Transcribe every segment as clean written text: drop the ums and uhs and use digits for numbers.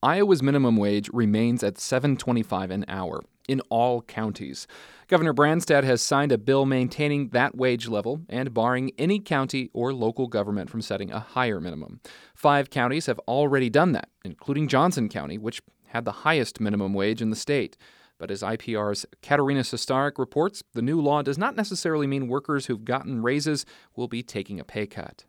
Iowa's minimum wage remains at $7.25 an hour in all counties. Governor Branstad has signed a bill maintaining that wage level and barring any county or local government from setting a higher minimum. 5 counties have already done that, including Johnson County, which had the highest minimum wage in the state. But as IPR's Katerina Sostarek reports, the new law does not necessarily mean workers who've gotten raises will be taking a pay cut.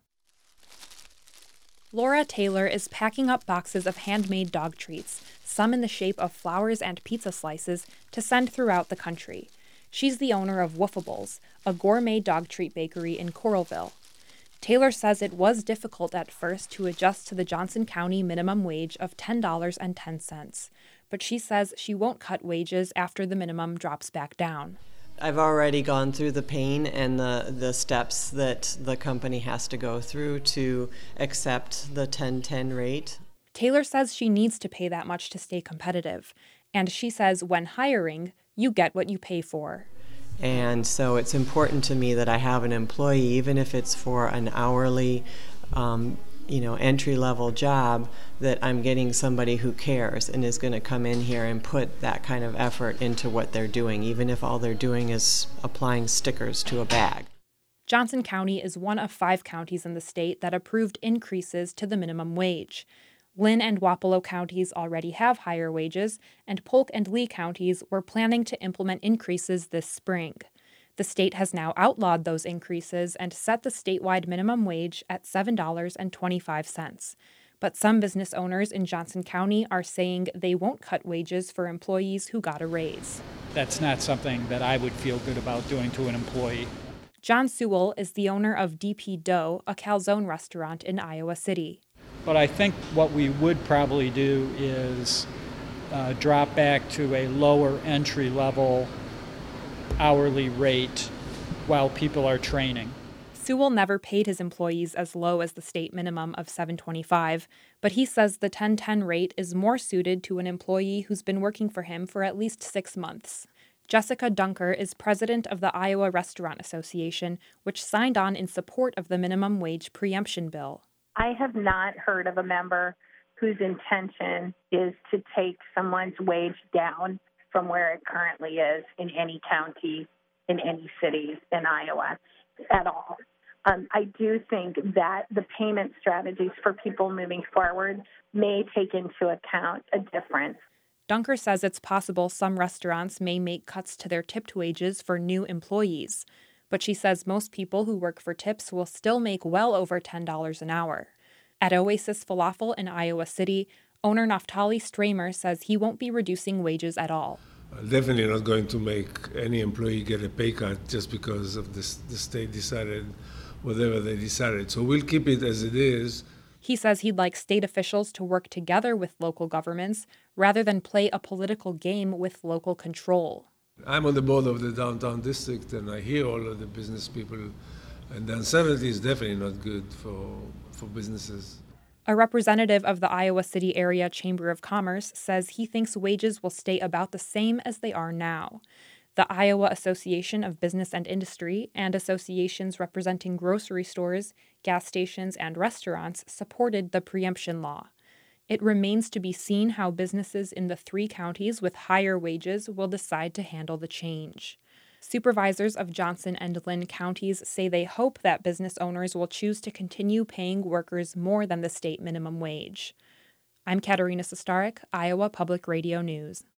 Laura Taylor is packing up boxes of handmade dog treats, some in the shape of flowers and pizza slices, to send throughout the country. She's the owner of Woofables, a gourmet dog treat bakery in Coralville. Taylor says it was difficult at first to adjust to the Johnson County minimum wage of $10.10, but she says she won't cut wages after the minimum drops back down. I've already gone through the pain and the steps that the company has to go through to accept the 10-10 rate. Taylor says she needs to pay that much to stay competitive, and she says when hiring, you get what you pay for. And so it's important to me that I have an employee, even if it's for an hourly entry-level job, that I'm getting somebody who cares and is going to come in here and put that kind of effort into what they're doing, even if all they're doing is applying stickers to a bag. Johnson County is one of 5 counties in the state that approved increases to the minimum wage. Lynn and Wapello counties already have higher wages, and Polk and Lee counties were planning to implement increases this spring. The state has now outlawed those increases and set the statewide minimum wage at $7.25. But some business owners in Johnson County are saying they won't cut wages for employees who got a raise. That's not something that I would feel good about doing to an employee. John Sewell is the owner of DP Dough, a calzone restaurant in Iowa City. But I think what we would probably do is drop back to a lower entry-level hourly rate while people are training. Sewell never paid his employees as low as the state minimum of $7.25, but he says the 10-10 rate is more suited to an employee who's been working for him for at least 6 months. Jessica Dunker is president of the Iowa Restaurant Association, which signed on in support of the minimum wage preemption bill. I have not heard of a member whose intention is to take someone's wage down from where it currently is in any county, in any city in Iowa at all. I do think that the payment strategies for people moving forward may take into account a difference. Dunker says it's possible some restaurants may make cuts to their tipped wages for new employees, but she says most people who work for tips will still make well over $10 an hour. At Oasis Falafel in Iowa City, owner Naftali Stramer says he won't be reducing wages at all. Definitely not going to make any employee get a pay cut just because of the state decided whatever they decided. So we'll keep it as it is. He says he'd like state officials to work together with local governments rather than play a political game with local control. I'm on the board of the downtown district, and I hear all of the business people, and the uncertainty is definitely not good for businesses. A representative of the Iowa City Area Chamber of Commerce says he thinks wages will stay about the same as they are now. The Iowa Association of Business and Industry and associations representing grocery stores, gas stations, and restaurants supported the preemption law. It remains to be seen how businesses in the 3 counties with higher wages will decide to handle the change. Supervisors of Johnson and Lynn counties say they hope that business owners will choose to continue paying workers more than the state minimum wage. I'm Katerina Sostarek, Iowa Public Radio News.